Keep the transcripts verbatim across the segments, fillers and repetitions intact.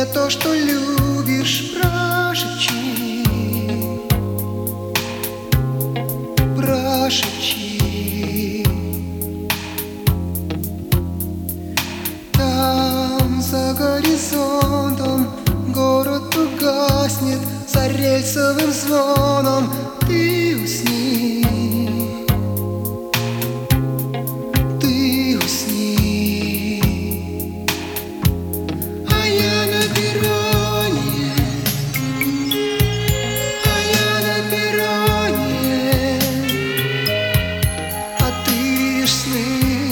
мне то, что любишь, прошепчи, прошепчи. Там за горизонтом город угаснет за рельсовым звоном. Ты усни, ты усни, а я на перроне, а я на перроне, а ты видишь сны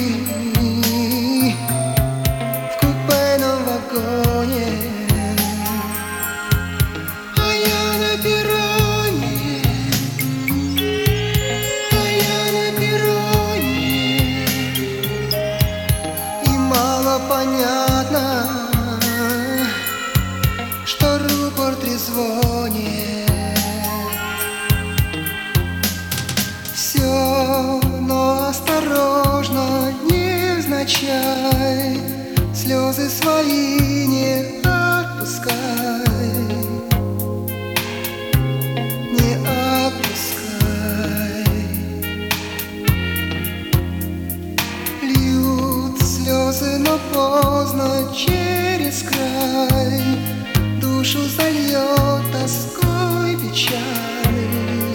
в купейном вагоне. А я на перроне, а я на перроне, и мало понятно, что рупор трезвонит. Все, но осторожно, невзначай, слезы свои не отпускай, не отпускай. Льют слезы, но поздно, через край душу зальет тоской печаль,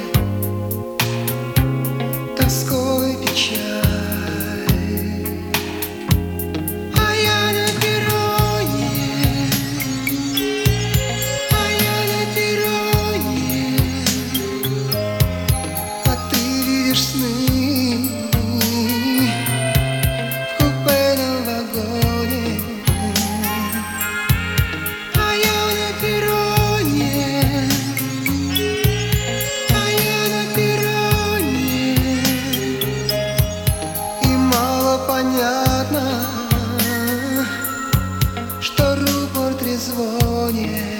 тоской печаль. А я на перроне, а я на перроне, а ты видишь сны в купейном вагоне. А я на перроне, а я на перроне, и мало понятно, что рупор трезвонит.